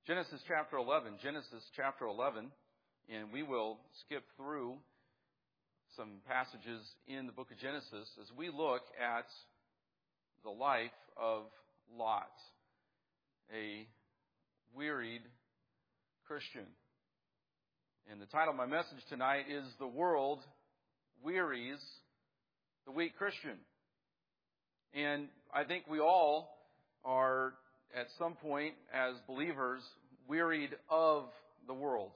Genesis chapter 11, and we will skip through some passages in the book of Genesis as we look at the life of Lot, a wearied Christian. And the title of my message tonight is "The World Wearies the Weak Christian." And I think we all are, at some point as believers, wearied of the world.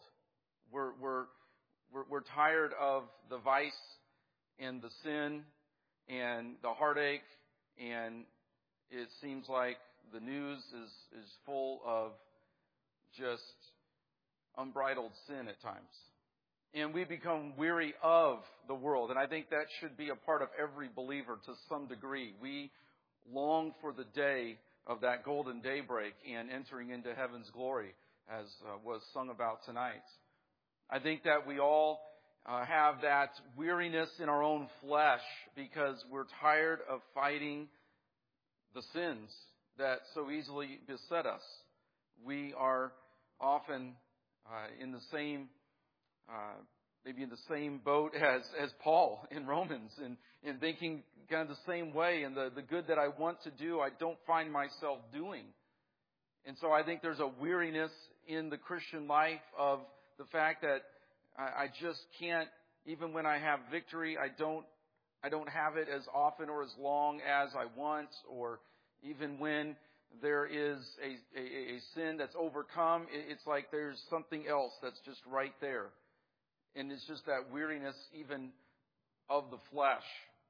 We're tired of the vice and the sin and the heartache, and it seems like the news is full of just unbridled sin at times. And we become weary of the world. And I think that should be a part of every believer to some degree. We long for the day of that golden daybreak and entering into heaven's glory, as was sung about tonight. I think that we all have that weariness in our own flesh because we're tired of fighting the sins that so easily beset us. We are often in the same maybe in the same boat as Paul in Romans, and thinking kind of the same way, and the good that I want to do, I don't find myself doing. And so I think there's a weariness in the Christian life of the fact that I just can't, even when I have victory, I don't have it as often or as long as I want, or even when there is a sin that's overcome, it's like there's something else that's just right there. And it's just that weariness even of the flesh.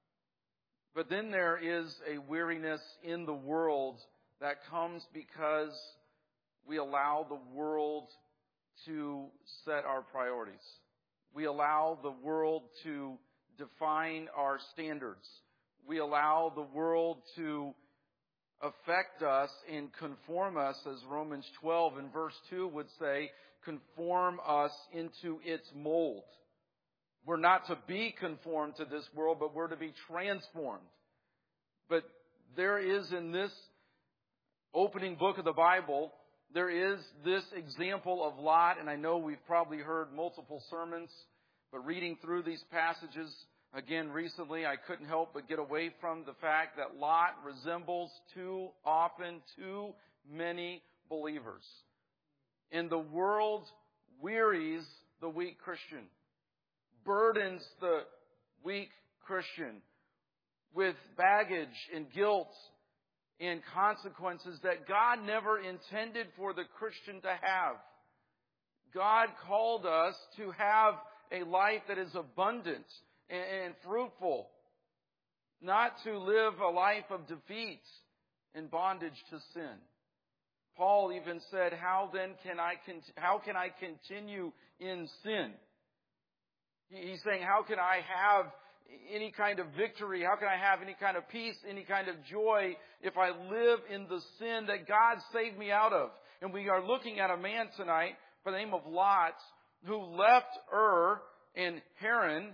But then there is a weariness in the world that comes because we allow the world to set our priorities. We allow the world to define our standards. We allow the world to affect us and conform us, as Romans 12 and verse 2 would say, conform us into its mold. We're not to be conformed to this world, but we're to be transformed. But there is in this opening book of the Bible, there is this example of Lot, and I know we've probably heard multiple sermons, but reading through these passages again recently, I couldn't help but get away from the fact that Lot resembles too often too many believers. And the world wearies the weak Christian, burdens the weak Christian with baggage and guilt and consequences that God never intended for the Christian to have. God called us to have a life that is abundant and fruitful, not to live a life of defeat and bondage to sin. Paul even said, how can I continue in sin? He's saying, how can I have any kind of victory? How can I have any kind of peace, any kind of joy if I live in the sin that God saved me out of? And we are looking at a man tonight by the name of Lot who left Ur and Haran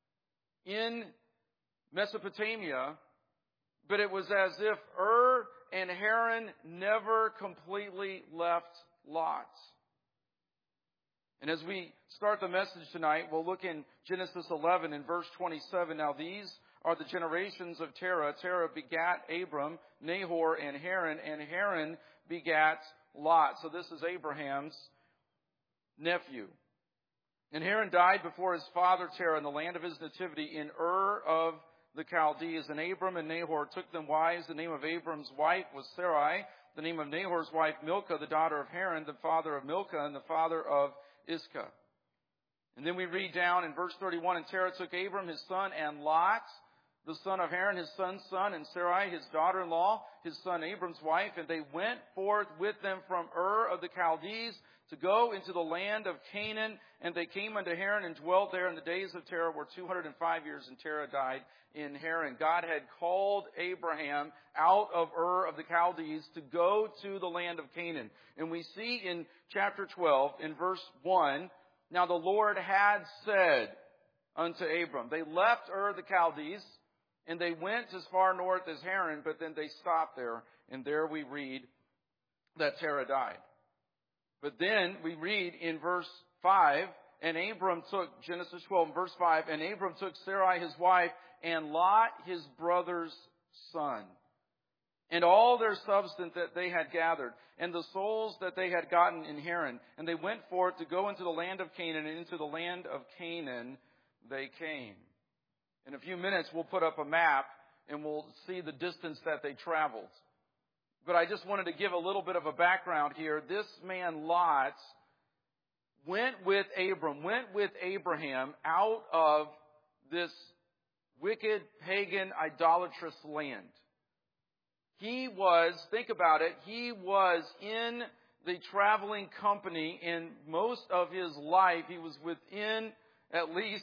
in Mesopotamia, but it was as if Ur and Haran never completely left Lot. And as we start the message tonight, we'll look in Genesis 11 in verse 27. Now these are the generations of Terah. Terah begat Abram, Nahor, and Haran begat Lot. So this is Abraham's nephew. And Haran died before his father Terah in the land of his nativity in Ur of the Chaldees. And Abram and Nahor took them wives. The name of Abram's wife was Sarai. The name of Nahor's wife Milcah, the daughter of Haran, the father of Milcah, and the father of Iscah. And then we read down in verse 31, and Terah took Abram his son and Lot, the son of Haran, his son's son, and Sarai his daughter-in-law, his son Abram's wife, and they went forth with them from Ur of the Chaldees to go into the land of Canaan, and they came unto Haran and dwelt there. And the days of Terah were 205 years, and Terah died in Haran. God had called Abraham out of Ur of the Chaldees to go to the land of Canaan. And we see in chapter 12, in verse 1, now the Lord had said unto Abram. They left Ur of the Chaldees, and they went as far north as Haran, but then they stopped there. And there we read that Terah died. But then we read in verse 5, and Abram took, Genesis 12, verse 5, and Abram took Sarai his wife, and Lot his brother's son, and all their substance that they had gathered, and the souls that they had gotten in Haran. And they went forth to go into the land of Canaan, and into the land of Canaan they came. In a few minutes, we'll put up a map, and we'll see the distance that they traveled. But I just wanted to give a little bit of a background here. This man, Lot, went with Abraham out of this wicked, pagan, idolatrous land. He was, think about it, he was in the traveling company, and most of his life he was within at least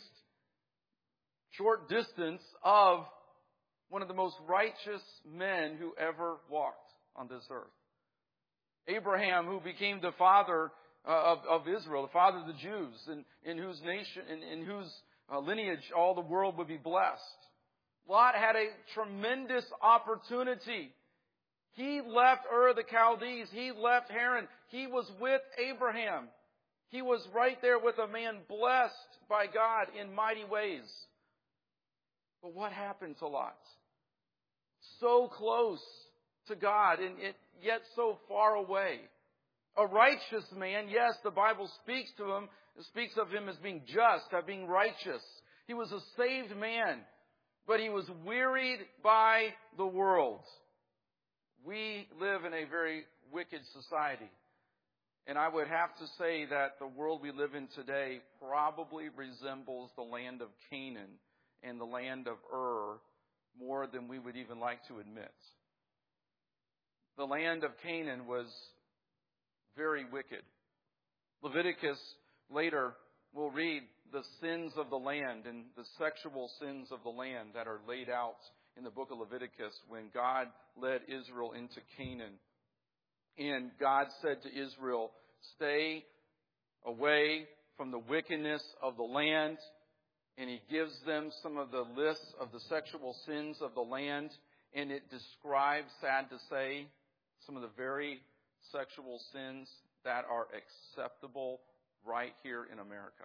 short distance of one of the most righteous men who ever walked on this earth. Abraham, who became the father of Israel, the father of the Jews, in whose nation, in whose lineage all the world would be blessed. Lot had a tremendous opportunity. He left Ur of the Chaldees. He left Haran. He was with Abraham. He was right there with a man blessed by God in mighty ways. But what happened to Lot? So close to God, and yet so far away. A righteous man, yes, the Bible speaks to him. It speaks of him as being just, as being righteous. He was a saved man, but he was wearied by the world. We live in a very wicked society. And I would have to say that the world we live in today probably resembles the land of Canaan and the land of Ur more than we would even like to admit. The land of Canaan was very wicked. Leviticus later will read the sins of the land and the sexual sins of the land that are laid out in the book of Leviticus when God led Israel into Canaan. And God said to Israel, stay away from the wickedness of the land. And He gives them some of the lists of the sexual sins of the land. And it describes, sad to say, some of the very sexual sins that are acceptable right here in America.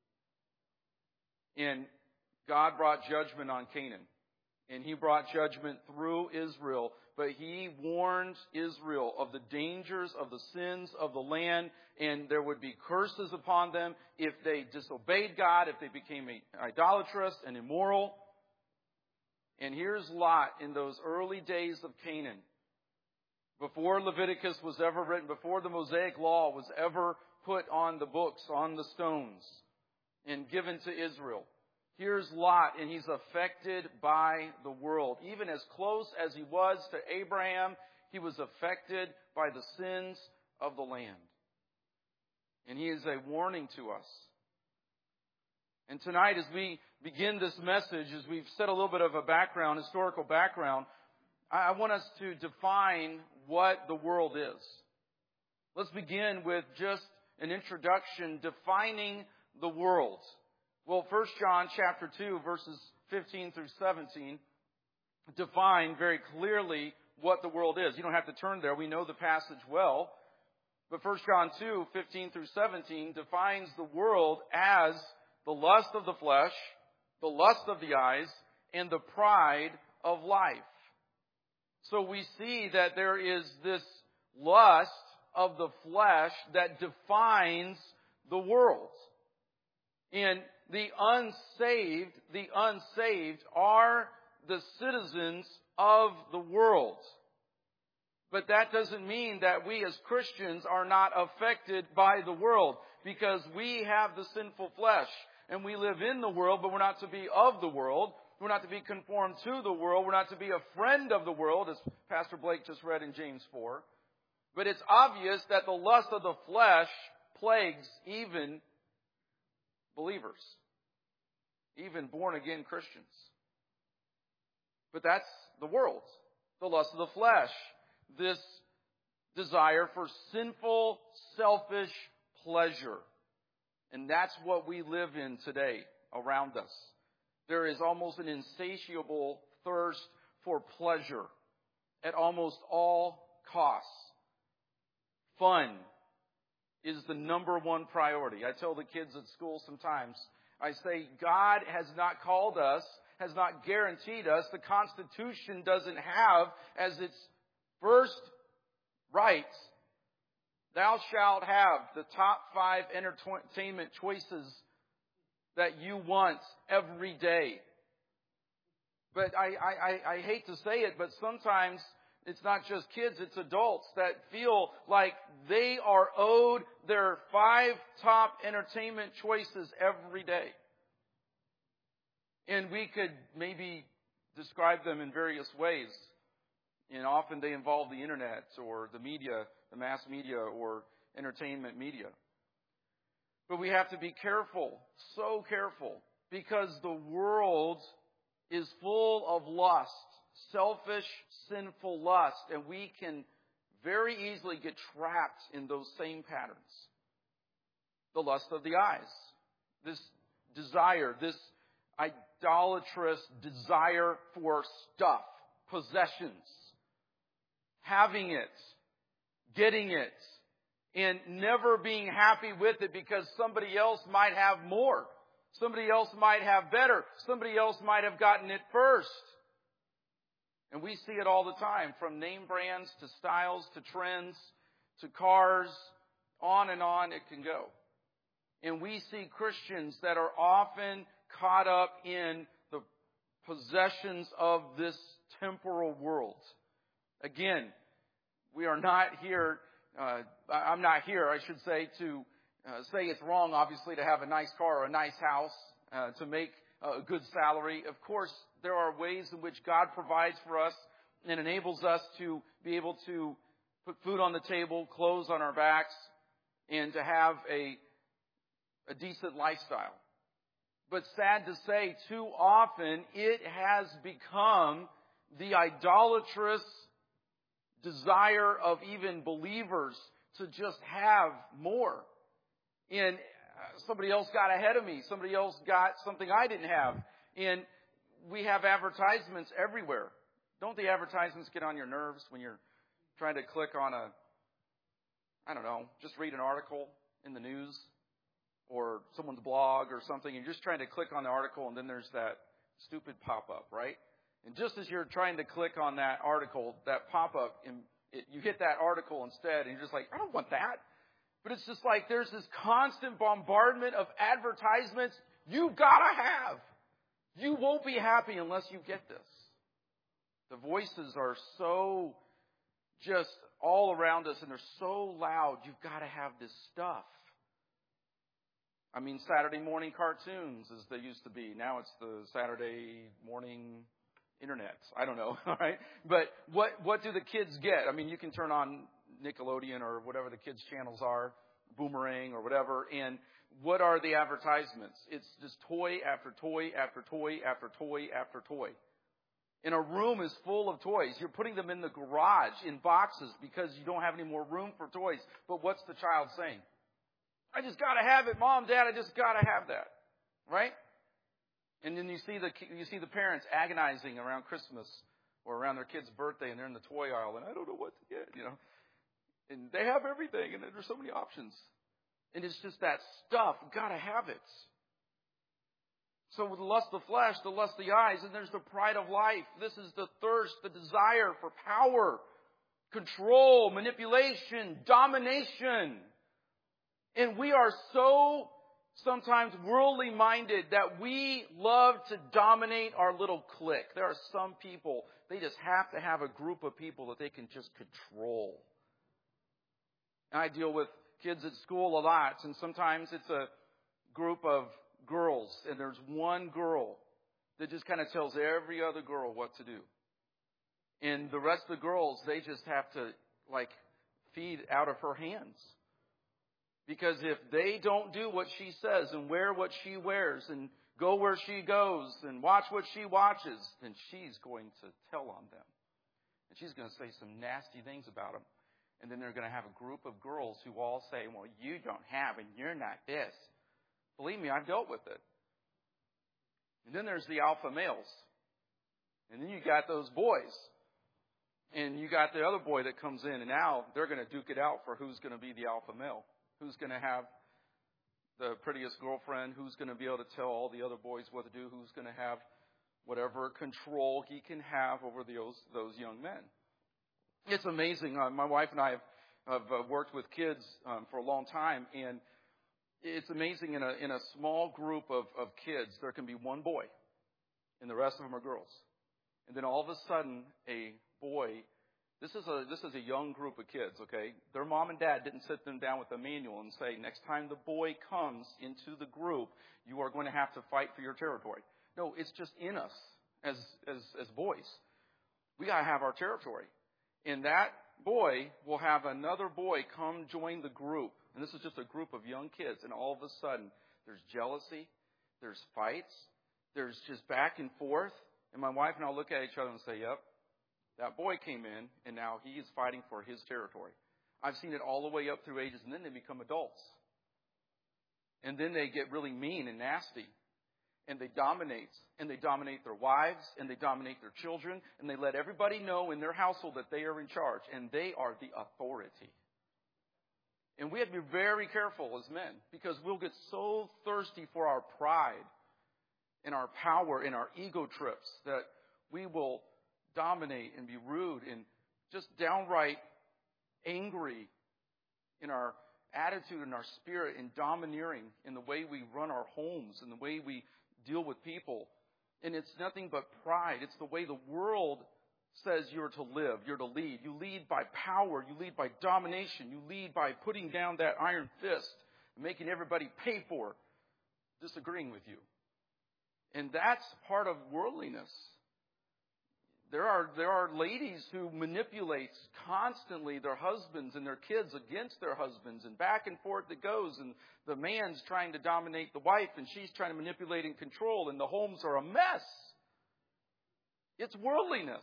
And God brought judgment on Canaan. And He brought judgment through Israel. But He warned Israel of the dangers of the sins of the land. And there would be curses upon them if they disobeyed God, if they became idolatrous and immoral. And here's Lot in those early days of Canaan. Before Leviticus was ever written, before the Mosaic Law was ever put on the books, on the stones, and given to Israel. Here's Lot, and he's affected by the world. Even as close as he was to Abraham, he was affected by the sins of the land. And he is a warning to us. And tonight, as we begin this message, as we've said a little bit of a background, historical background, I want us to define what the world is. Let's begin with just an introduction defining the world. Well, 1 John chapter 2, verses 15 through 17, define very clearly what the world is. You don't have to turn there. We know the passage well. But 1 John 2, 15 through 17 defines the world as the lust of the flesh, the lust of the eyes, and the pride of life. So we see that there is this lust of the flesh that defines the world. And the unsaved are the citizens of the world. But that doesn't mean that we as Christians are not affected by the world, because we have the sinful flesh and we live in the world, but we're not to be of the world. We're not to be conformed to the world. We're not to be a friend of the world, as Pastor Blake just read in James 4. But it's obvious that the lust of the flesh plagues even believers, even born-again Christians. But that's the world, the lust of the flesh, this desire for sinful, selfish pleasure. And that's what we live in today around us. There is almost an insatiable thirst for pleasure at almost all costs. Fun, is the number one priority. I tell the kids at school sometimes, I say, God has not called us, has not guaranteed us. The Constitution doesn't have as its first right, thou shalt have the top 5 entertainment choices that you want every day. But I hate to say it, but sometimes it's not just kids, it's adults that feel like they are owed their 5 top entertainment choices every day. And we could maybe describe them in various ways. And often they involve the internet or the media, the mass media or entertainment media. But we have to be careful, so careful, because the world is full of lust, selfish, sinful lust, and we can very easily get trapped in those same patterns. The lust of the eyes, this desire, this idolatrous desire for stuff, possessions, having it, getting it, and never being happy with it because somebody else might have more. Somebody else might have better. Somebody else might have gotten it first. And we see it all the time, from name brands to styles to trends to cars, on and on it can go. And we see Christians that are often caught up in the possessions of this temporal world. Again, we are not here, I'm not here, I should say, to say it's wrong, obviously, to have a nice car or a nice house, to make a good salary. Of course, there are ways in which God provides for us and enables us to be able to put food on the table, clothes on our backs, and to have a decent lifestyle. But sad to say, too often it has become the idolatrous desire of even believers to just have more. And somebody else got ahead of me. Somebody else got something I didn't have. And we have advertisements everywhere. Don't the advertisements get on your nerves when you're trying to click on just read an article in the news or someone's blog or something, and you're just trying to click on the article, and then there's that stupid pop-up, right? And just as you're trying to click on that article, that pop-up, you hit that article instead, and you're just like, I don't want that. But it's just like there's this constant bombardment of advertisements you've got to have. You won't be happy unless you get this. The voices are so just all around us, and they're so loud. You've got to have this stuff. I mean, Saturday morning cartoons, as they used to be. Now it's the Saturday morning internet. I don't know, all right? But what do the kids get? I mean, you can turn on Nickelodeon or whatever the kids' channels are, Boomerang or whatever, and what are the advertisements? It's just toy after toy after toy after toy after toy. And a room is full of toys. You're putting them in the garage in boxes because you don't have any more room for toys. But what's the child saying? I just got to have it, Mom, Dad, I just got to have that. Right? And then you see the parents agonizing around Christmas or around their kid's birthday, and they're in the toy aisle, and I don't know what to get, And they have everything, and there's so many options. And it's just that stuff. You've got to have it. So with the lust of the flesh, the lust of the eyes, and there's the pride of life. This is the thirst, the desire for power, control, manipulation, domination. And we are so sometimes worldly minded that we love to dominate our little clique. There are some people, they just have to have a group of people that they can just control. And I deal with kids at school a lot, and sometimes it's a group of girls, and there's one girl that just kind of tells every other girl what to do. And the rest of the girls, they just have to, feed out of her hands. Because if they don't do what she says and wear what she wears and go where she goes and watch what she watches, then she's going to tell on them. And she's going to say some nasty things about them. And then they're going to have a group of girls who all say, well, you don't have and you're not this. Believe me, I've dealt with it. And then there's the alpha males. And then you got those boys. And you got the other boy that comes in, and now they're going to duke it out for who's going to be the alpha male. Who's going to have the prettiest girlfriend? Who's going to be able to tell all the other boys what to do? Who's going to have whatever control he can have over those young men? It's amazing. My wife and I have worked with kids for a long time, and it's amazing in a small group of kids, there can be one boy, and the rest of them are girls. And then all of a sudden, a boy, this is a young group of kids, okay? Their mom and dad didn't sit them down with a manual and say, next time the boy comes into the group, you are going to have to fight for your territory. No, it's just in us as boys. We got to have our territory. And that boy will have another boy come join the group. And this is just a group of young kids. And all of a sudden, there's jealousy, there's fights, there's just back and forth. And my wife and I look at each other and say, yep, that boy came in, and now he is fighting for his territory. I've seen it all the way up through ages, and then they become adults. And then they get really mean and nasty. And they dominate their wives, and they dominate their children, and they let everybody know in their household that they are in charge, and they are the authority. And we have to be very careful as men, because we'll get so thirsty for our pride and our power and our ego trips that we will dominate and be rude and just downright angry in our attitude and our spirit and domineering in the way we run our homes and the way we deal with people. And it's nothing but pride. It's the way the world says you're to live, you're to lead. You lead by power. You lead by domination. You lead by putting down that iron fist and making everybody pay for disagreeing with you. And that's part of worldliness. There are ladies who manipulate constantly their husbands and their kids against their husbands, and back and forth it goes, and the man's trying to dominate the wife, and she's trying to manipulate and control, and the homes are a mess. It's worldliness.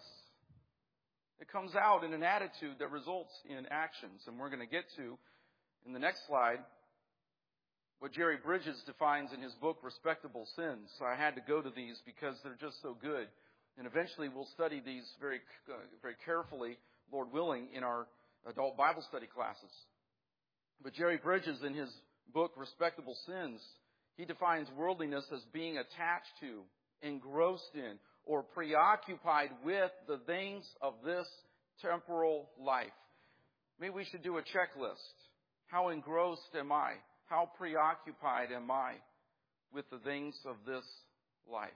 It comes out in an attitude that results in actions, and we're going to get to, in the next slide, what Jerry Bridges defines in his book, Respectable Sins. So I had to go to these because they're just so good. And eventually we'll study these very, very carefully, Lord willing, in our adult Bible study classes. But Jerry Bridges, in his book, Respectable Sins, he defines worldliness as being attached to, engrossed in, or preoccupied with the things of this temporal life. Maybe we should do a checklist. How engrossed am I? How preoccupied am I with the things of this life?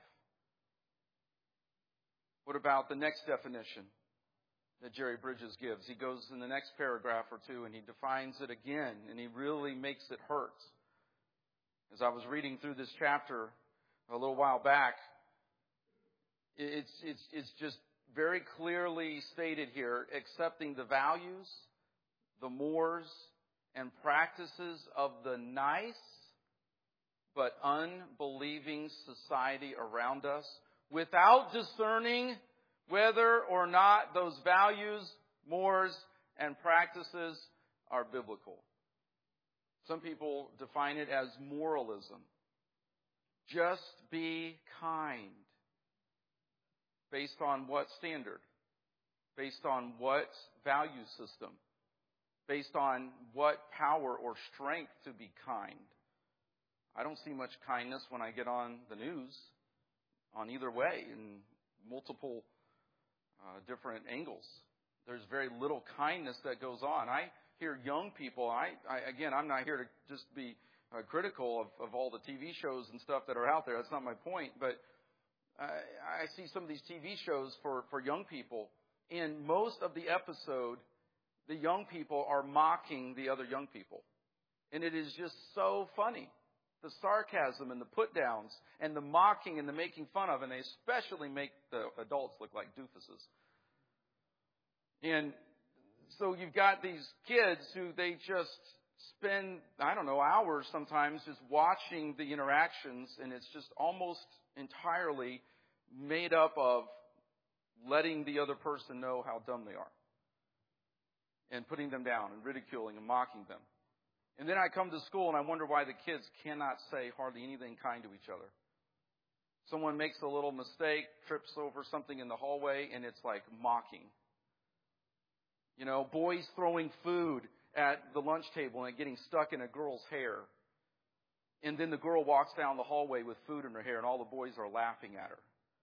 What about the next definition that Jerry Bridges gives? He goes in the next paragraph or two and he defines it again, and he really makes it hurt. As I was reading through this chapter a little while back, it's just very clearly stated here, accepting the values, the mores, and practices of the nice but unbelieving society around us, without discerning whether or not those values, mores, and practices are biblical. Some people define it as moralism. Just be kind. Based on what standard? Based on what value system? Based on what power or strength to be kind? I don't see much kindness when I get on the news on either way in multiple different angles. There's very little kindness that goes on. I hear young people, I'm not here to just be critical of all the TV shows and stuff that are out there. That's not my point. But I see some of these TV shows for young people. In most of the episode, the young people are mocking the other young people. And it is just so funny. The sarcasm and the put-downs and the mocking and the making fun of. And they especially make the adults look like doofuses. And so you've got these kids who they just spend, hours sometimes just watching the interactions. And it's just almost entirely made up of letting the other person know how dumb they are. And putting them down and ridiculing and mocking them. And then I come to school and I wonder why the kids cannot say hardly anything kind to each other. Someone makes a little mistake, trips over something in the hallway, and it's like mocking. Boys throwing food at the lunch table and it getting stuck in a girl's hair. And then the girl walks down the hallway with food in her hair and all the boys are laughing at her.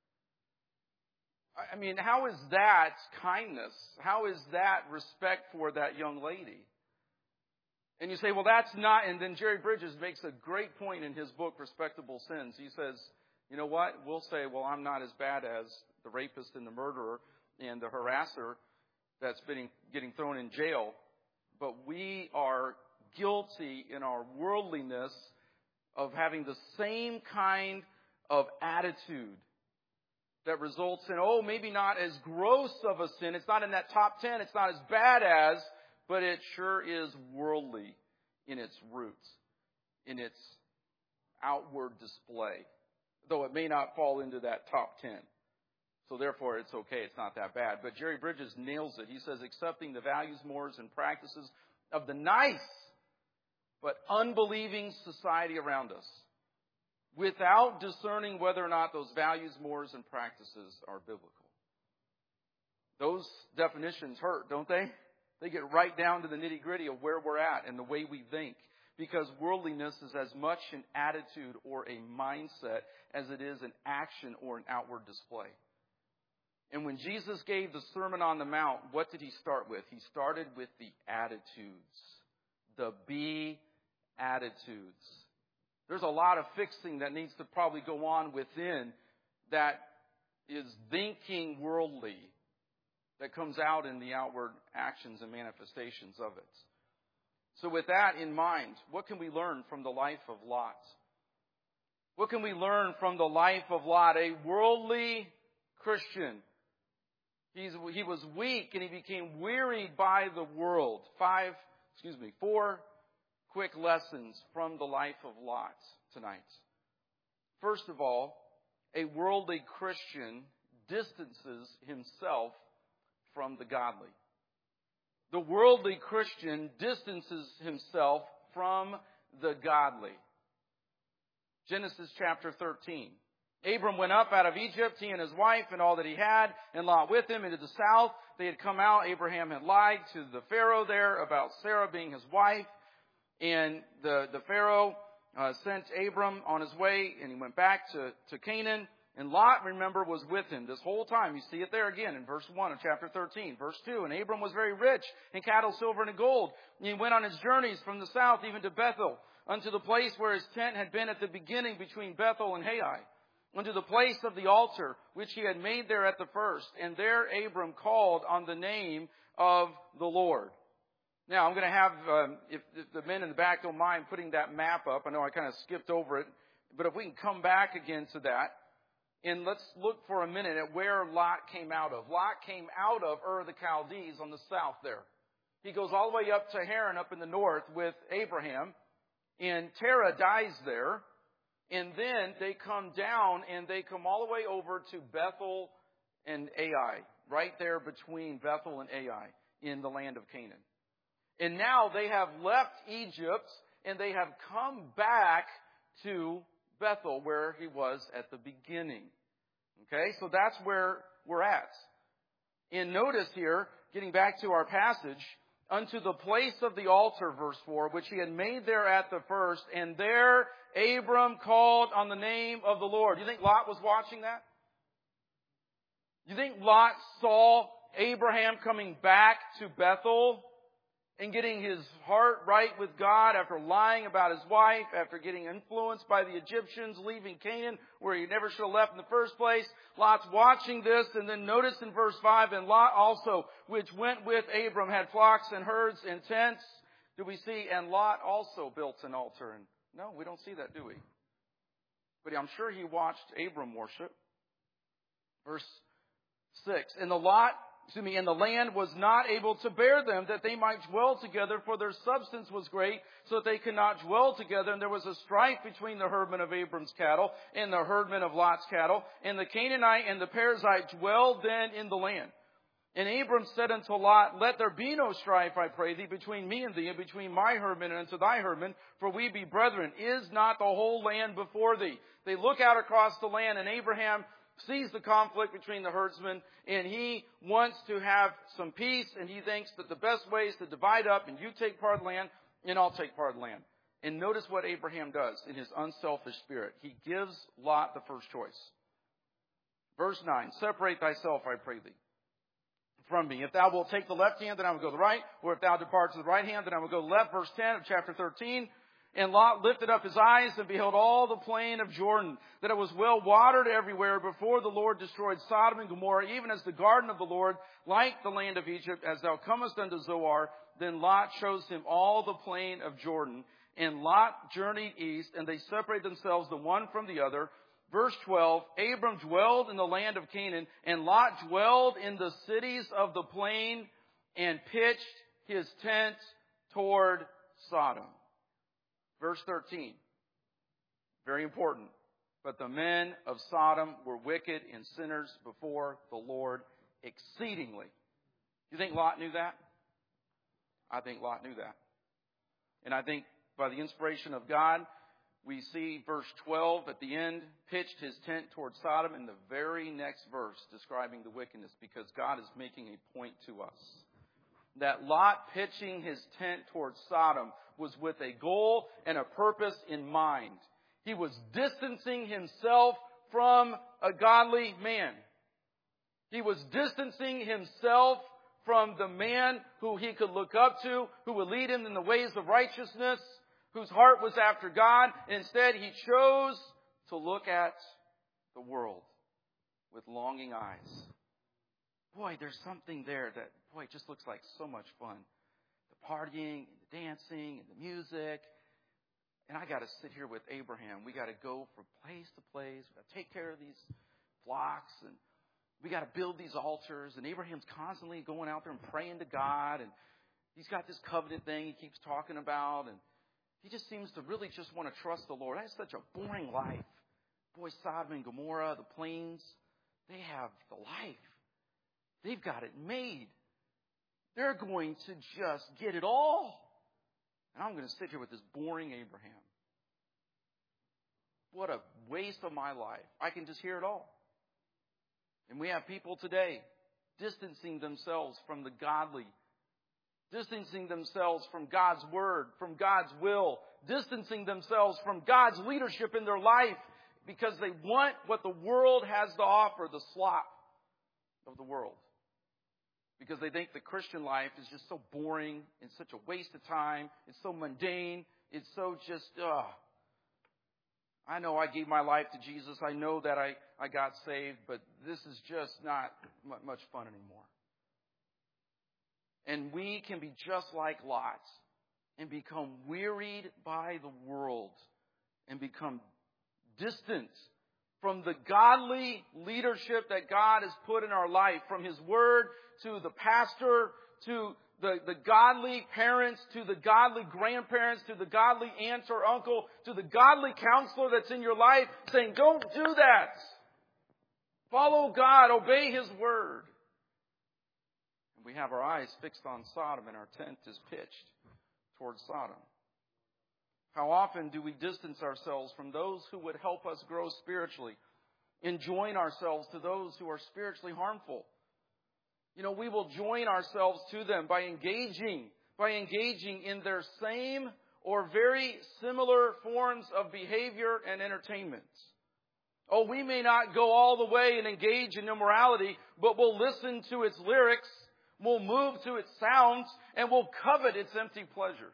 I mean, how is that kindness? How is that respect for that young lady? And you say, well, that's not, and then Jerry Bridges makes a great point in his book, Respectable Sins. He says, you know what? We'll say, well, I'm not as bad as the rapist and the murderer and the harasser that's been getting thrown in jail. But we are guilty in our worldliness of having the same kind of attitude that results in, maybe not as gross of a sin. It's not in that top 10. It's not as bad as, but it sure is worldly in its roots, in its outward display, though it may not fall into that top 10. So therefore, it's okay. It's not that bad. But Jerry Bridges nails it. He says, accepting the values, mores, and practices of the nice but unbelieving society around us, without discerning whether or not those values, mores, and practices are biblical. Those definitions hurt, don't they? They get right down to the nitty-gritty of where we're at and the way we think. Because worldliness is as much an attitude or a mindset as it is an action or an outward display. And when Jesus gave the Sermon on the Mount, what did he start with? He started with the attitudes. The Beatitudes. There's a lot of fixing that needs to probably go on within that is thinking worldly, that comes out in the outward actions and manifestations of it. So with that in mind, what can we learn from the life of Lot? What can we learn from the life of Lot? A worldly Christian. He was weak and he became wearied by the world. 4 quick lessons from the life of Lot tonight. First of all, a worldly Christian distances himself from the godly. The worldly Christian distances himself from the godly. Genesis chapter 13. Abram went up out of Egypt, he and his wife and all that he had, and Lot with him into the south. They had come out. Abraham had lied to the Pharaoh there about Sarah being his wife. And the Pharaoh sent Abram on his way, and he went back to Canaan. And Lot, remember, was with him this whole time. You see it there again in verse 1 of chapter 13. Verse 2, and Abram was very rich in cattle, silver, and in gold. And he went on his journeys from the south even to Bethel, unto the place where his tent had been at the beginning between Bethel and Hai, unto the place of the altar which he had made there at the first. And there Abram called on the name of the Lord. Now, I'm going to have, if the men in the back don't mind putting that map up. I know I kind of skipped over it. But if we can come back again to that. And let's look for a minute at where Lot came out of. Lot came out of Ur of the Chaldees on the south there. He goes all the way up to Haran up in the north with Abraham. And Terah dies there. And then they come down and they come all the way over to Bethel and Ai. Right there between Bethel and Ai in the land of Canaan. And now they have left Egypt and they have come back to Bethel where he was at the beginning. Okay, so that's where we're at. And notice here, getting back to our passage, unto the place of the altar, verse 4, which he had made there at the first, and there Abram called on the name of the Lord. You think Lot was watching that? You think Lot saw Abraham coming back to Bethel and getting his heart right with God after lying about his wife, after getting influenced by the Egyptians, leaving Canaan where he never should have left in the first place? Lot's watching this, and then notice in verse 5, and Lot also, which went with Abram, had flocks and herds and tents. Do we see, and Lot also built an altar? And no, we don't see that, do we? But I'm sure he watched Abram worship. Verse 6, and the land was not able to bear them, that they might dwell together, for their substance was great, so that they could not dwell together. And there was a strife between the herdmen of Abram's cattle and the herdmen of Lot's cattle. And the Canaanite and the Perizzite dwelled then in the land. And Abram said unto Lot, let there be no strife, I pray thee, between me and thee, and between my herdmen and unto thy herdmen, for we be brethren. Is not the whole land before thee? They look out across the land, and Abraham sees the conflict between the herdsmen, and he wants to have some peace, and he thinks that the best way is to divide up, and you take part of the land, and I'll take part of the land. And notice what Abraham does in his unselfish spirit. He gives Lot the first choice. Verse 9, separate thyself, I pray thee, from me. If thou wilt take the left hand, then I will go the right. Or if thou depart to the right hand, then I will go the left. Verse 10 of chapter 13. And Lot lifted up his eyes and beheld all the plain of Jordan, that it was well watered everywhere before the Lord destroyed Sodom and Gomorrah, even as the garden of the Lord, like the land of Egypt, as thou comest unto Zoar. Then Lot shows him all the plain of Jordan. And Lot journeyed east, and they separated themselves the one from the other. Verse 12, Abram dwelled in the land of Canaan, and Lot dwelled in the cities of the plain and pitched his tent toward Sodom. Verse 13, very important. But the men of Sodom were wicked and sinners before the Lord exceedingly. You think Lot knew that? I think Lot knew that. And I think by the inspiration of God, we see verse 12 at the end, pitched his tent toward Sodom, in the very next verse describing the wickedness, because God is making a point to us. That Lot pitching his tent toward Sodom was with a goal and a purpose in mind. He was distancing himself from a godly man. He was distancing himself from the man who he could look up to, who would lead him in the ways of righteousness, whose heart was after God. Instead, he chose to look at the world with longing eyes. Boy, there's something there that, boy, it just looks like so much fun. The partying, and the dancing, and the music. And I got to sit here with Abraham. We got to go from place to place. We got to take care of these flocks, and we got to build these altars. And Abraham's constantly going out there and praying to God. And he's got this covenant thing he keeps talking about. And he just seems to really just want to trust the Lord. That's such a boring life. Boy, Sodom and Gomorrah, the plains, they have the life. They've got it made. They're going to just get it all. And I'm going to sit here with this boring Abraham. What a waste of my life. I can just hear it all. And we have people today distancing themselves from the godly, distancing themselves from God's word, from God's will, distancing themselves from God's leadership in their life because they want what the world has to offer, the slop of the world. Because they think the Christian life is just so boring and such a waste of time. It's so mundane. It's so just, I know I gave my life to Jesus. I know that I got saved, but this is just not much fun anymore. And we can be just like Lot and become wearied by the world and become distant from the godly leadership that God has put in our life, from His Word to the pastor, to the godly parents, to the godly grandparents, to the godly aunt or uncle, to the godly counselor that's in your life, saying, don't do that. Follow God. Obey His Word. And we have our eyes fixed on Sodom, and our tent is pitched towards Sodom. How often do we distance ourselves from those who would help us grow spiritually and join ourselves to those who are spiritually harmful? You know, we will join ourselves to them by engaging in their same or very similar forms of behavior and entertainment. Oh, we may not go all the way and engage in immorality, but we'll listen to its lyrics, we'll move to its sounds, and we'll covet its empty pleasures.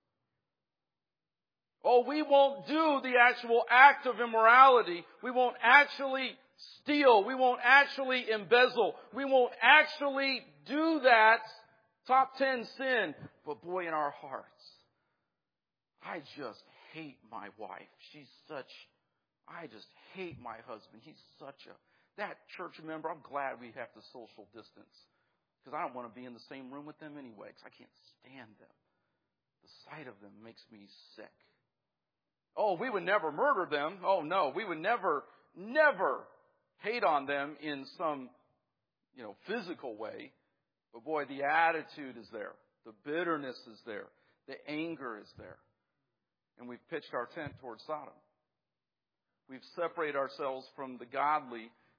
Oh, we won't do the actual act of immorality. We won't actually steal. We won't actually embezzle. We won't actually do that top 10 sin. But boy, in our hearts, I just hate my wife. I just hate my husband. He's that church member. I'm glad we have to social distance, because I don't want to be in the same room with them anyway, because I can't stand them. The sight of them makes me sick. Oh, we would never murder them. Oh, no, we would never hate on them in some, physical way. But boy, the attitude is there. The bitterness is there. The anger is there. And we've pitched our tent towards Sodom. We've separated ourselves from the godly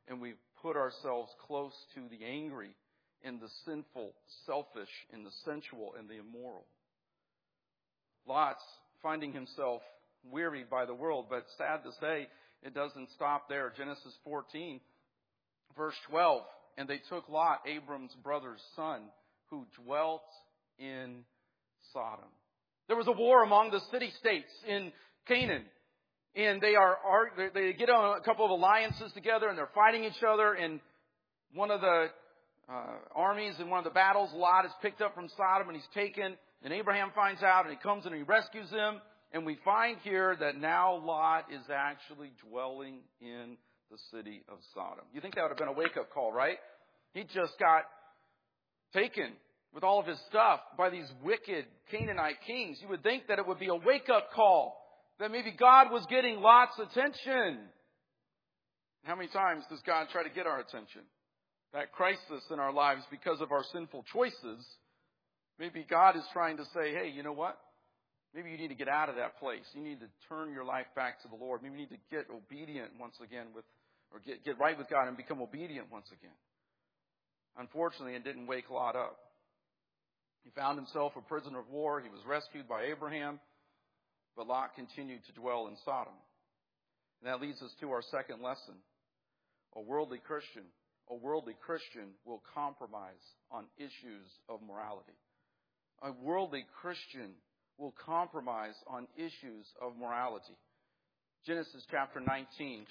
and we put ourselves close to the angry and the sinful, selfish and the sensual and the immoral. Lot's finding himself wearied by the world, but sad to say, it doesn't stop there. Genesis 14, verse 12, and they took Lot, Abram's brother's son, who dwelt in Sodom. There was a war among the city-states in Canaan, and they get on a couple of alliances together, and they're fighting each other, and one of the armies in one of the battles, Lot is picked up from Sodom, and he's taken, and Abraham finds out, and he comes and he rescues him. And we find here that now Lot is actually dwelling in the city of Sodom. You think that would have been a wake-up call, right? He just got taken with all of his stuff by these wicked Canaanite kings. You would think that it would be a wake-up call, that maybe God was getting Lot's attention. How many times does God try to get our attention? That crisis in our lives because of our sinful choices, maybe God is trying to say, hey, you know what? Maybe you need to get out of that place. You need to turn your life back to the Lord. Maybe you need to get obedient once again get right with God and become obedient once again. Unfortunately, it didn't wake Lot up. He found himself a prisoner of war. He was rescued by Abraham, but Lot continued to dwell in Sodom. And that leads us to our second lesson. A worldly Christian will compromise on issues of morality. A worldly Christian will compromise on issues of morality. Genesis chapter 19,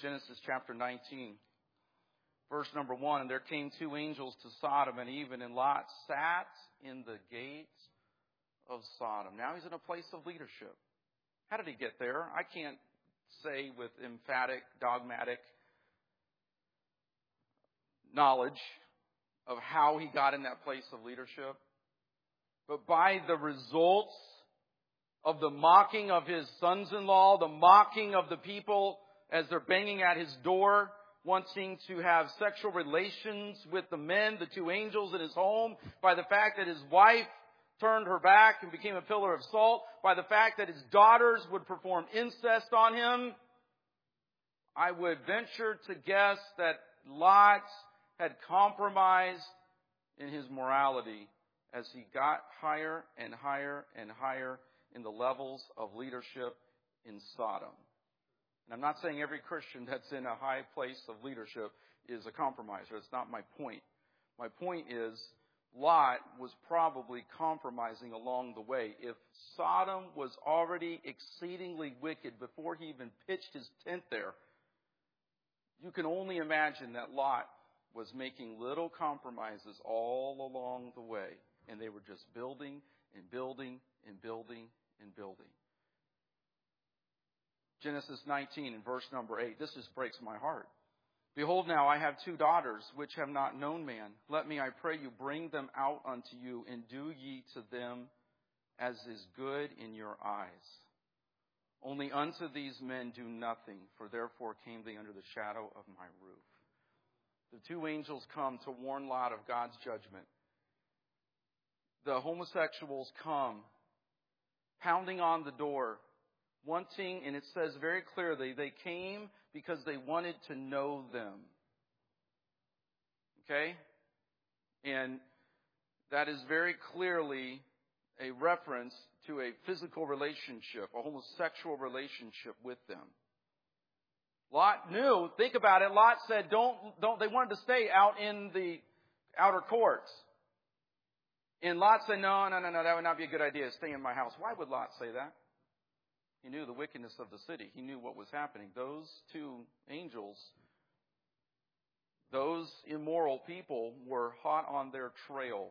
verse number 1. And there came two angels to Sodom, and even and Lot sat in the gates of Sodom. Now he's in a place of leadership. How did he get there? I can't say with emphatic, dogmatic knowledge of how he got in that place of leadership. But by the results of the mocking of his sons-in-law, the mocking of the people as they're banging at his door, wanting to have sexual relations with the men, the two angels in his home, by the fact that his wife turned her back and became a pillar of salt, by the fact that his daughters would perform incest on him, I would venture to guess that Lot had compromised in his morality as he got higher and higher and higher in the levels of leadership in Sodom. And I'm not saying every Christian that's in a high place of leadership is a compromiser. That's not my point. My point is Lot was probably compromising along the way. If Sodom was already exceedingly wicked before he even pitched his tent there, you can only imagine that Lot was making little compromises all along the way. And they were just building and building and building and building. Genesis 19 and verse number 8. This just breaks my heart. Behold, now I have two daughters which have not known man. Let me, I pray you, bring them out unto you, and do ye to them as is good in your eyes. Only unto these men do nothing, for therefore came they under the shadow of my roof. The two angels come to warn Lot of God's judgment. The homosexuals come pounding on the door, wanting, and it says very clearly, they came because they wanted to know them. Okay? And that is very clearly a reference to a physical relationship, a homosexual relationship with them. Lot knew, think about it, Lot said, don't, they wanted to stay out in the outer courts. And Lot said, no, that would not be a good idea, stay in my house. Why would Lot say that? He knew the wickedness of the city. He knew what was happening. Those two angels, those immoral people were hot on their trail.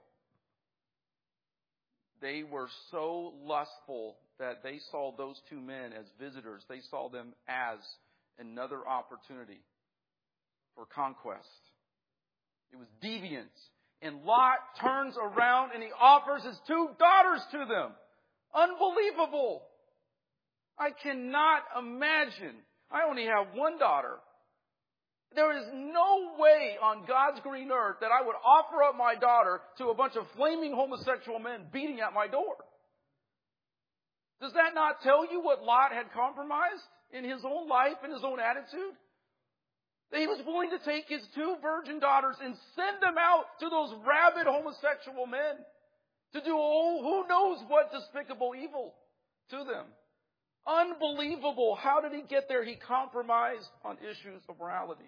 They were so lustful that they saw those two men as visitors. They saw them as another opportunity for conquest. It was deviant. And Lot turns around and he offers his two daughters to them. Unbelievable. I cannot imagine. I only have one daughter. There is no way on God's green earth that I would offer up my daughter to a bunch of flaming homosexual men beating at my door. Does that not tell you what Lot had compromised in his own life and his own attitude? That he was willing to take his 2 virgin daughters and send them out to those rabid homosexual men to do who knows what despicable evil to them. Unbelievable. How did he get there? He compromised on issues of morality.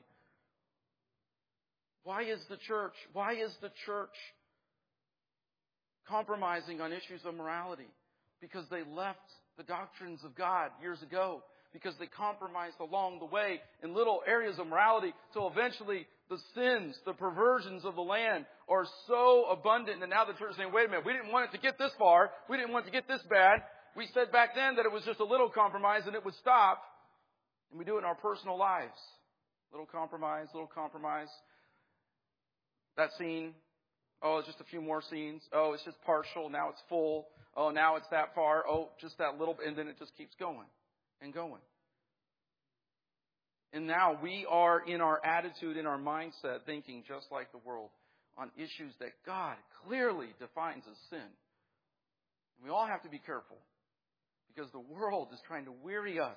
Why is the church compromising on issues of morality? Because they left the doctrines of God years ago. Because they compromised along the way in little areas of morality till eventually the sins, the perversions of the land are so abundant that now the church is saying, wait a minute, we didn't want it to get this far. We didn't want it to get this bad. We said back then that it was just a little compromise and it would stop. And we do it in our personal lives. Little compromise. That scene, oh, it's just a few more scenes. Oh, it's just partial. Now it's full. Oh, now it's that far. Oh, just that little, and then it just keeps going and going. And now we are in our attitude, in our mindset, thinking just like the world on issues that God clearly defines as sin. And we all have to be careful because the world is trying to weary us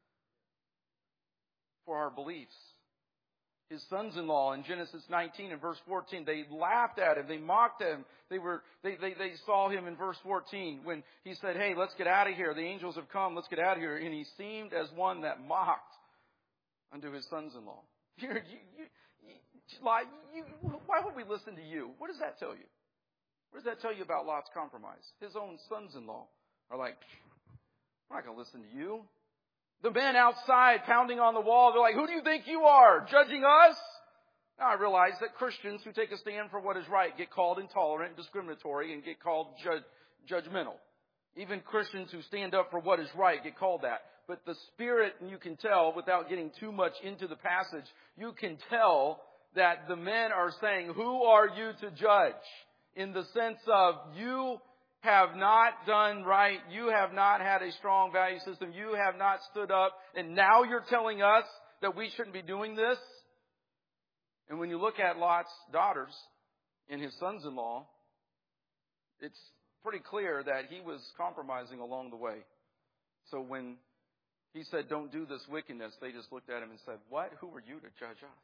for our beliefs. His sons-in-law in Genesis 19 and verse 14, they laughed at him. They mocked him. They saw him in verse 14 when he said, hey, let's get out of here. The angels have come. Let's get out of here. And he seemed as one that mocked unto his sons-in-law. Why would we listen to you? What does that tell you? What does that tell you about Lot's compromise? His own sons-in-law are like, I'm not going to listen to you. The men outside pounding on the wall, they're like, who do you think you are? Judging us? Now I realize that Christians who take a stand for what is right get called intolerant and discriminatory and get called judgmental. Even Christians who stand up for what is right get called that. But the spirit, and you can tell without getting too much into the passage, you can tell that the men are saying, who are you to judge? In the sense of you have not done right. You have not had a strong value system. You have not stood up. And now you're telling us that we shouldn't be doing this? And when you look at Lot's daughters and his sons-in-law, it's pretty clear that he was compromising along the way. So when he said, don't do this wickedness, they just looked at him and said, what? Who are you to judge us?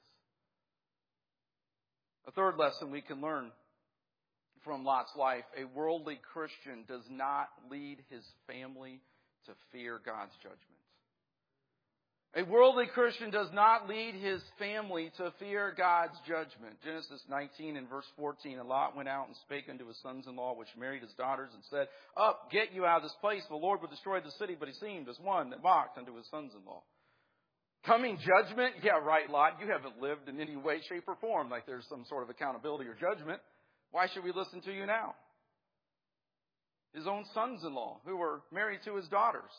A third lesson we can learn from Lot's life: a worldly Christian does not lead his family to fear God's judgment. A worldly Christian does not lead his family to fear God's judgment. Genesis 19 and verse 14, and Lot went out and spake unto his sons-in-law, which married his daughters, and said, up, get you out of this place, the Lord will destroy the city. But he seemed as one that mocked unto his sons-in-law. Coming judgment? Yeah, right, Lot. You haven't lived in any way, shape, or form like there's some sort of accountability or judgment. Why should we listen to you now? His own sons-in-law, who were married to his daughters,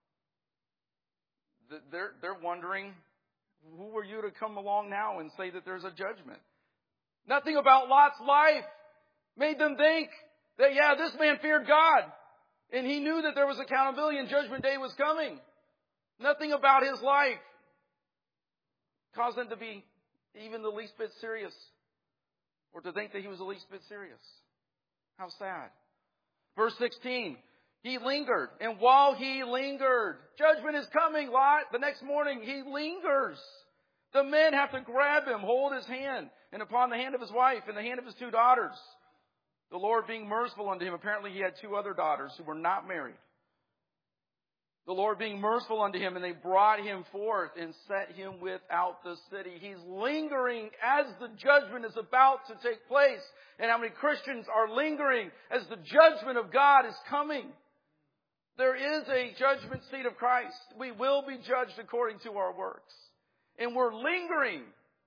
they're wondering, who are you to come along now and say that there's a judgment? Nothing about Lot's life made them think that, yeah, this man feared God. And he knew that there was accountability and judgment day was coming. Nothing about his life caused them to be even the least bit serious, or to think that he was the least bit serious. How sad. Verse 16, he lingered. And while he lingered, judgment is coming, Lot. The next morning, he lingers. The men have to grab him, hold his hand, and upon the hand of his wife and the hand of his 2 daughters. The Lord being merciful unto him. Apparently he had 2 other daughters who were not married. The Lord being merciful unto him, and they brought him forth and set him without the city. He's lingering as the judgment is about to take place. And how many Christians are lingering as the judgment of God is coming? There is a judgment seat of Christ. We will be judged according to our works. And we're lingering.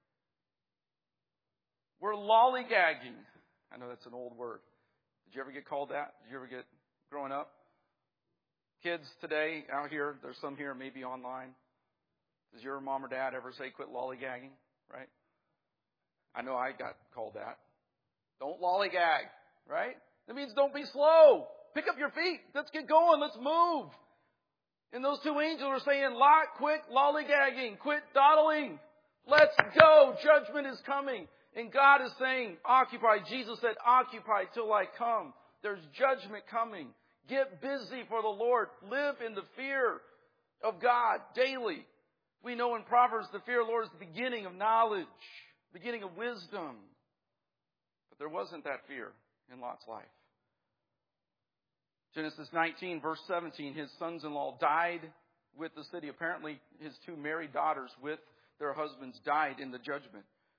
We're lollygagging. I know that's an old word. Did you ever get called that? Did you ever get growing up? Kids today out here, there's some here maybe online. Does your mom or dad ever say quit lollygagging? Right? I know I got called that. Don't lollygag. Right? That means don't be slow. Pick up your feet. Let's get going. Let's move. And those 2 angels are saying, Lot, quit lollygagging. Quit dawdling. Let's go. Judgment is coming. And God is saying, occupy. Jesus said, occupy till I come. There's judgment coming. Get busy for the Lord. Live in the fear of God daily. We know in Proverbs the fear of the Lord is the beginning of knowledge, beginning of wisdom. But there wasn't that fear in Lot's life. Genesis 19, verse 17, his sons-in-law died with the city. Apparently, his two married daughters with their husbands died in the judgment.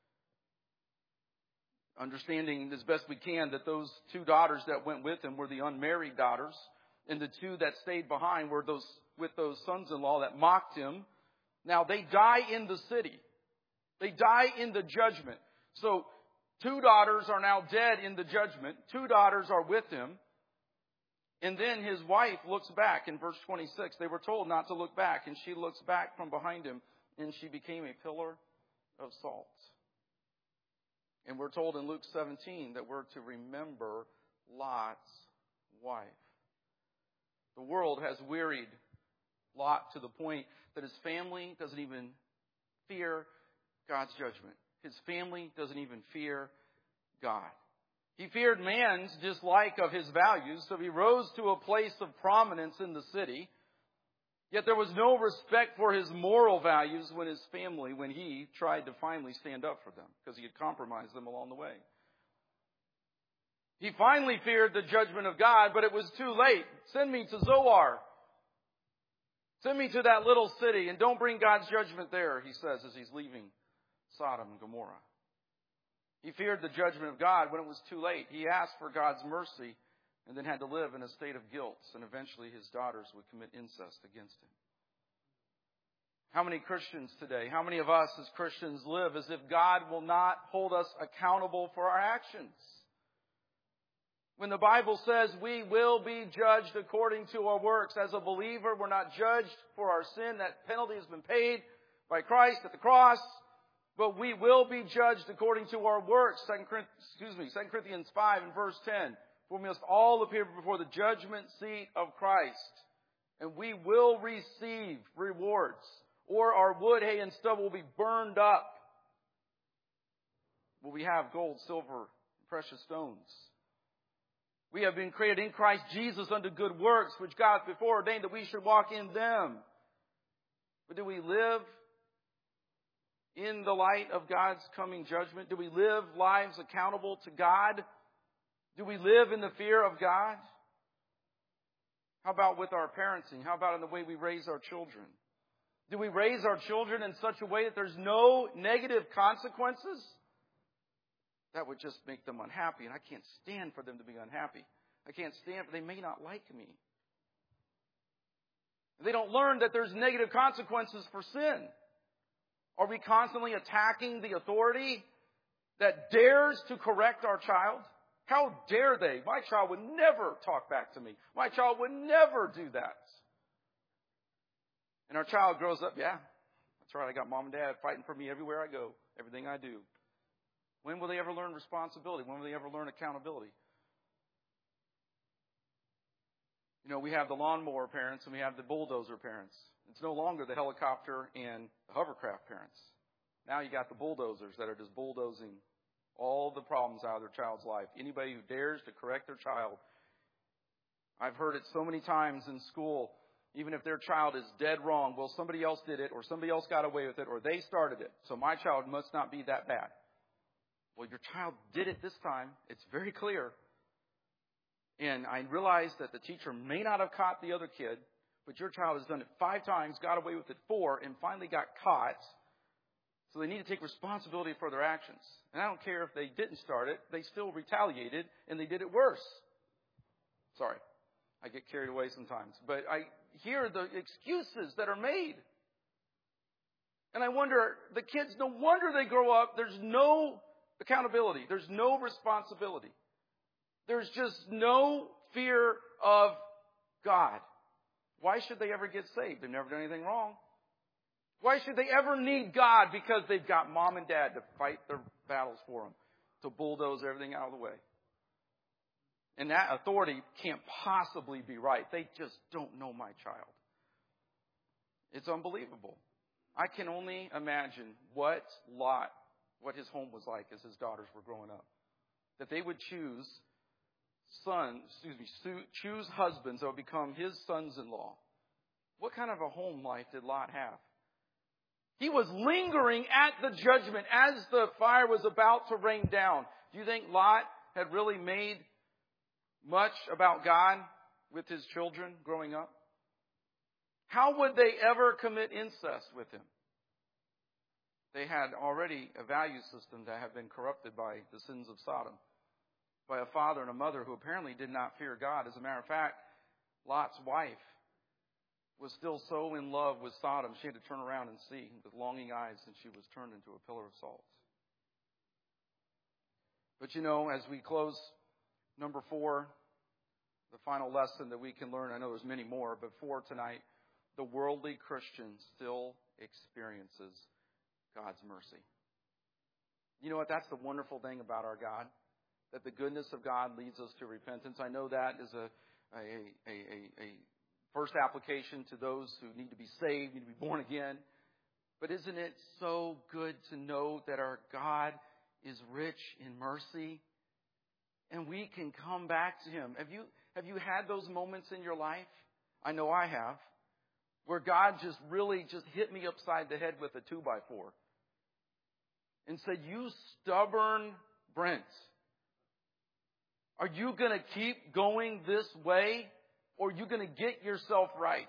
Understanding as best we can that those two daughters that went with him were the unmarried daughters, and the two that stayed behind were those with those sons-in-law that mocked him. Now, they die in the city. They die in the judgment. So, two daughters are now dead in the judgment. Two daughters are with him. And then his wife looks back in verse 26. They were told not to look back, and she looks back from behind him, and she became a pillar of salt. And we're told in Luke 17 that we're to remember Lot's wife. The world has wearied Lot to the point that his family doesn't even fear God's judgment. His family doesn't even fear God. He feared man's dislike of his values, so he rose to a place of prominence in the city. Yet there was no respect for his moral values when he tried to finally stand up for them, because he had compromised them along the way. He finally feared the judgment of God, but it was too late. Send me to Zoar. Send me to that little city, and don't bring God's judgment there, he says as he's leaving Sodom and Gomorrah. He feared the judgment of God when it was too late. He asked for God's mercy and then had to live in a state of guilt, and eventually his daughters would commit incest against him. How many Christians today, how many of us as Christians live as if God will not hold us accountable for our actions? When the Bible says we will be judged according to our works, as a believer, we're not judged for our sin. That penalty has been paid by Christ at the cross. But we will be judged according to our works. 2 Corinthians 5 and verse 10. For we must all appear before the judgment seat of Christ, and we will receive rewards. Or our wood, hay, and stubble will be burned up. Will we have gold, silver, precious stones? We have been created in Christ Jesus unto good works, which God before ordained that we should walk in them. But do we live in the light of God's coming judgment? Do we live lives accountable to God? Do we live in the fear of God? How about with our parenting? How about in the way we raise our children? Do we raise our children in such a way that there's no negative consequences? That would just make them unhappy, and I can't stand for them to be unhappy. I can't stand for they may not like me. They don't learn that there's negative consequences for sin. Are we constantly attacking the authority that dares to correct our child? How dare they? My child would never talk back to me. My child would never do that. And our child grows up, yeah, that's right, I got mom and dad fighting for me everywhere I go, everything I do. When will they ever learn responsibility? When will they ever learn accountability? You know, we have the lawnmower parents and we have the bulldozer parents. It's no longer the helicopter and the hovercraft parents. Now you got the bulldozers that are just bulldozing all the problems out of their child's life. Anybody who dares to correct their child. I've heard it so many times in school, even if their child is dead wrong, well, somebody else did it, or somebody else got away with it, or they started it, so my child must not be that bad. Well, your child did it this time. It's very clear. And I realize that the teacher may not have caught the other kid, but your child has done it 5 times, got away with it 4, and finally got caught. So they need to take responsibility for their actions. And I don't care if they didn't start it, they still retaliated, and they did it worse. Sorry, I get carried away sometimes. But I hear the excuses that are made. And I wonder, the kids, no wonder they grow up, there's no accountability. There's no responsibility. There's just no fear of God. Why should they ever get saved? They've never done anything wrong. Why should they ever need God? Because they've got mom and dad to fight their battles for them, to bulldoze everything out of the way. And that authority can't possibly be right. They just don't know my child. It's unbelievable. I can only imagine what his home was like as his daughters were growing up. That they would choose husbands that would become his sons-in-law. What kind of a home life did Lot have? He was lingering at the judgment as the fire was about to rain down. Do you think Lot had really made much about God with his children growing up? How would they ever commit incest with him? They had already a value system that had been corrupted by the sins of Sodom, by a father and a mother who apparently did not fear God. As a matter of fact, Lot's wife was still so in love with Sodom, she had to turn around and see with longing eyes, and she was turned into a pillar of salt. But as we close, number 4, the final lesson that we can learn, I know there's many more, but 4 tonight, the worldly Christian still experiences God's mercy. You know what? That's the wonderful thing about our God, that the goodness of God leads us to repentance. I know that is a first application to those who need to be saved, need to be born again. But isn't it so good to know that our God is rich in mercy and we can come back to Him? Have you had those moments in your life? I know I have, where God just really hit me upside the head with a 2x4 and said, "You stubborn Brent, are you going to keep going this way, or are you going to get yourself right?"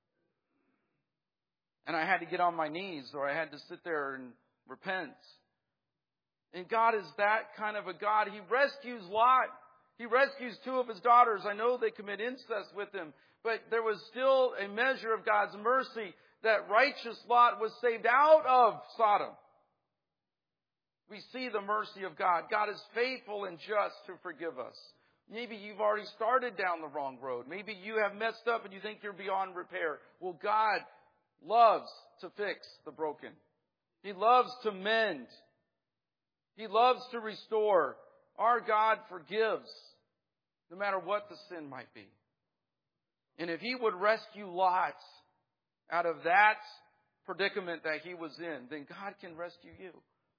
And I had to get on my knees, or I had to sit there and repent. And God is that kind of a God. He rescues Lot. He rescues 2 of his daughters. I know they commit incest with him, but there was still a measure of God's mercy that righteous Lot was saved out of Sodom. We see the mercy of God. God is faithful and just to forgive us. Maybe you've already started down the wrong road. Maybe you have messed up and you think you're beyond repair. Well, God loves to fix the broken. He loves to mend. He loves to restore. Our God forgives, no matter what the sin might be. And if He would rescue Lot out of that predicament that he was in, then God can rescue you.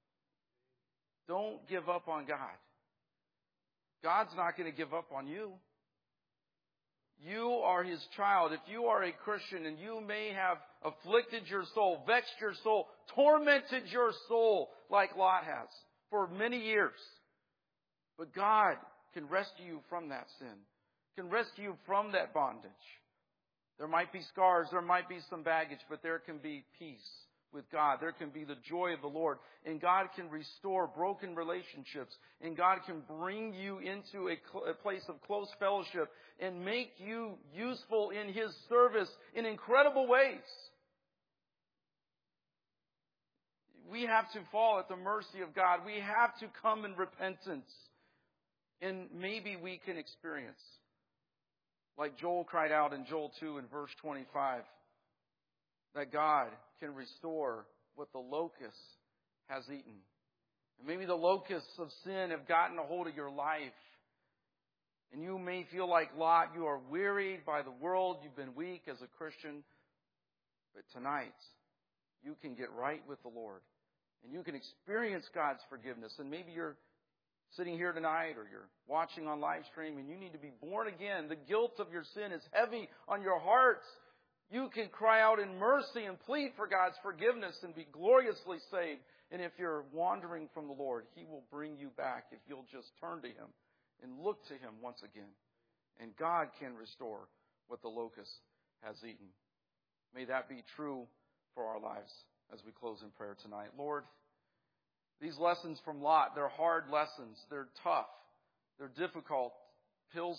Don't give up on God. God's not going to give up on you. You are His child. If you are a Christian and you may have afflicted your soul, vexed your soul, tormented your soul like Lot has for many years, but God can rescue you from that sin, can rescue you from that bondage. There might be scars, there might be some baggage, but there can be peace with God. There can be the joy of the Lord. And God can restore broken relationships. And God can bring you into a place of close fellowship and make you useful in His service in incredible ways. We have to fall at the mercy of God. We have to come in repentance. And maybe we can experience, like Joel cried out in Joel 2 in verse 25, that God can restore what the locust has eaten. And maybe the locusts of sin have gotten a hold of your life. And you may feel like Lot, you are wearied by the world. You've been weak as a Christian. But tonight, you can get right with the Lord. And you can experience God's forgiveness. And maybe you're sitting here tonight or you're watching on live stream and you need to be born again. The guilt of your sin is heavy on your hearts. You can cry out in mercy and plead for God's forgiveness and be gloriously saved. And if you're wandering from the Lord, He will bring you back if you'll just turn to Him and look to Him once again. And God can restore what the locust has eaten. May that be true for our lives as we close in prayer tonight. Lord, these lessons from Lot, they're hard lessons. They're tough. They're difficult pills